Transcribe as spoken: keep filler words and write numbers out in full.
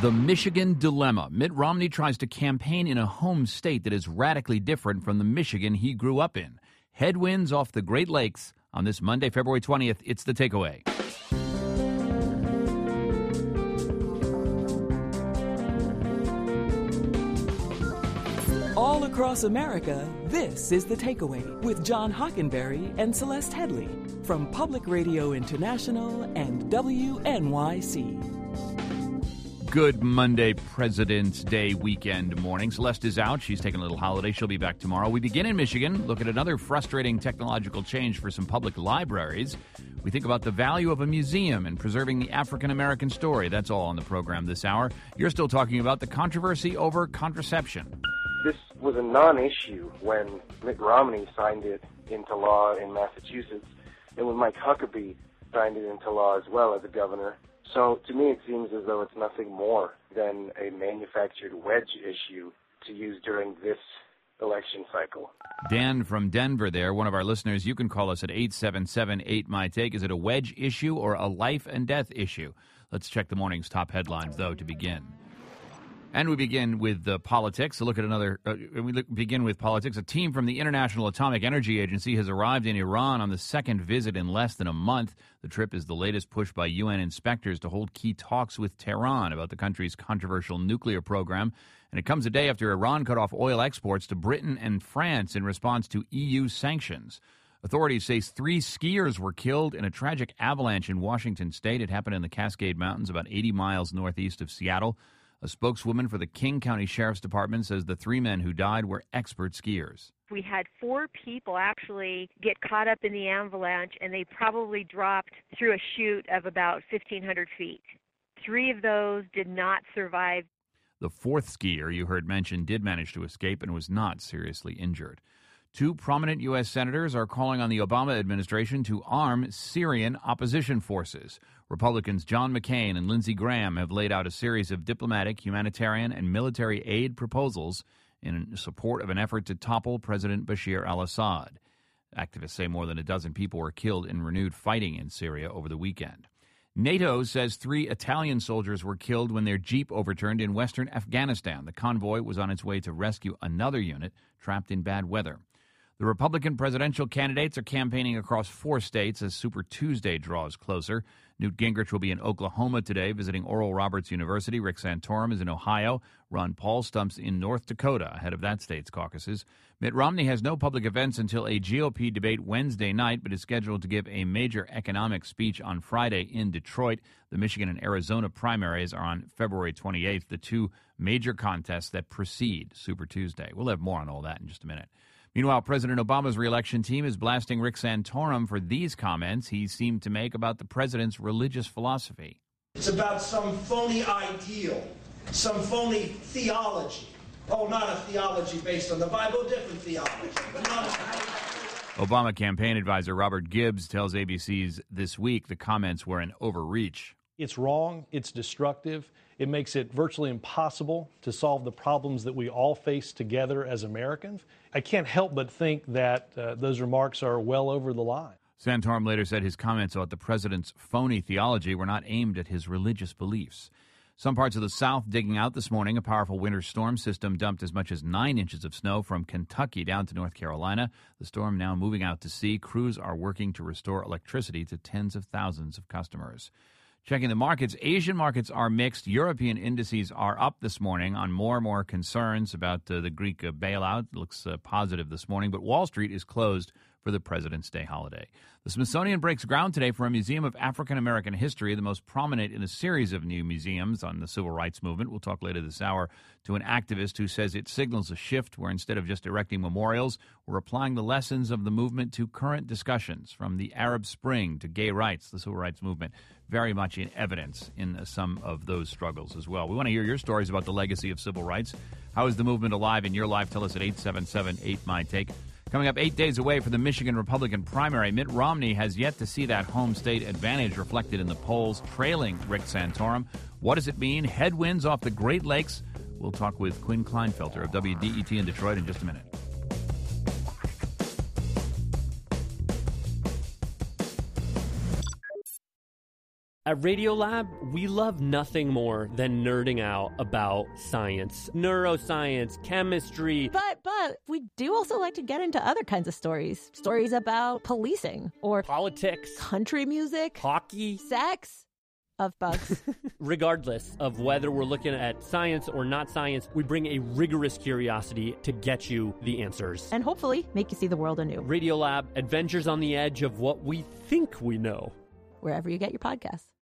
The Michigan dilemma. Mitt Romney tries to campaign in a home state that is radically different from the Michigan he grew up in. Headwinds off the Great Lakes. On this Monday, February twentieth, it's The Takeaway. All across America, this is The Takeaway with John Hockenberry and Celeste Headley from Public Radio International and W N Y C. Good Monday, President's Day weekend morning. Celeste is out. She's taking a little holiday. She'll be back tomorrow. We begin in Michigan. Look at another frustrating technological change for some public libraries. We think about the value of a museum and preserving the African-American story. That's all on the program this hour. You're still talking about the controversy over contraception. This was a non-issue when Mitt Romney signed it into law in Massachusetts, and when Mike Huckabee signed it into law as well as a governor. So to me, it seems as though it's nothing more than a manufactured wedge issue to use during this election cycle. Dan from Denver there, one of our listeners. You can call us at eight seven seven eight M Y Take. Is it a wedge issue or a life and death issue? Let's check the morning's top headlines, though, to begin. And we begin with uh, politics. A look at another, uh, we look, begin with politics. A team from the International Atomic Energy Agency has arrived in Iran on the second visit in less than a month. The trip is the latest push by U N inspectors to hold key talks with Tehran about the country's controversial nuclear program. And it comes a day after Iran cut off oil exports to Britain and France in response to E U sanctions. Authorities say three skiers were killed in a tragic avalanche in Washington state. It happened in the Cascade Mountains, about eighty miles northeast of Seattle. A spokeswoman for the King County Sheriff's Department says the three men who died were expert skiers. We had four people actually get caught up in the avalanche, and they probably dropped through a chute of about fifteen hundred feet. Three of those did not survive. The fourth skier you heard mentioned did manage to escape and was not seriously injured. Two prominent U S senators are calling on the Obama administration to arm Syrian opposition forces. Republicans John McCain and Lindsey Graham have laid out a series of diplomatic, humanitarian, and military aid proposals in support of an effort to topple President Bashar al-Assad. Activists say more than a dozen people were killed in renewed fighting in Syria over the weekend. NATO says three Italian soldiers were killed when their jeep overturned in western Afghanistan. The convoy was on its way to rescue another unit trapped in bad weather. The Republican presidential candidates are campaigning across four states as Super Tuesday draws closer. Newt Gingrich will be in Oklahoma today visiting Oral Roberts University. Rick Santorum is in Ohio. Ron Paul stumps in North Dakota ahead of that state's caucuses. Mitt Romney has no public events until a G O P debate Wednesday night, but is scheduled to give a major economic speech on Friday in Detroit. The Michigan and Arizona primaries are on February twenty-eighth, the two major contests that precede Super Tuesday. We'll have more on all that in just a minute. Meanwhile, President Obama's reelection team is blasting Rick Santorum for these comments he seemed to make about the president's religious philosophy. It's about some phony ideal, some phony theology. Oh, not a theology based on the Bible, different theology, but not a... Obama campaign advisor Robert Gibbs tells A B C's This Week the comments were an overreach. It's wrong, it's destructive, it makes it virtually impossible to solve the problems that we all face together as Americans. I can't help but think that uh, those remarks are well over the line. Santorum later said his comments about the president's phony theology were not aimed at his religious beliefs. Some parts of the South digging out this morning. A powerful winter storm system dumped as much as nine inches of snow from Kentucky down to North Carolina. The storm now moving out to sea. Crews are working to restore electricity to tens of thousands of customers. Checking the markets, Asian markets are mixed. European indices are up this morning on more and more concerns about uh, the Greek uh, bailout. It looks uh, positive this morning, but Wall Street is closed for the President's Day holiday. The Smithsonian breaks ground today for a museum of African American history, the most prominent in a series of new museums on the civil rights movement. We'll talk later this hour to an activist who says it signals a shift where instead of just erecting memorials, we're applying the lessons of the movement to current discussions, from the Arab Spring to gay rights, the civil rights movement, very much in evidence in some of those struggles as well. We want to hear your stories about the legacy of civil rights. How is the movement alive in your life? Tell us at eight seven seven eight M Y Take. Coming up eight days away from the Michigan Republican primary, Mitt Romney has yet to see that home state advantage reflected in the polls, trailing Rick Santorum. What does it mean? Headwinds off the Great Lakes. We'll talk with Quinn Kleinfelter of W D E T in Detroit in just a minute. At Radiolab, we love nothing more than nerding out about science, neuroscience, chemistry. But, but, we do also like to get into other kinds of stories. Stories about policing or politics, country music, hockey, sex, of bugs. Regardless of whether we're looking at science or not science, we bring a rigorous curiosity to get you the answers. And hopefully make you see the world anew. Radiolab, adventures on the edge of what we think we know. Wherever you get your podcasts.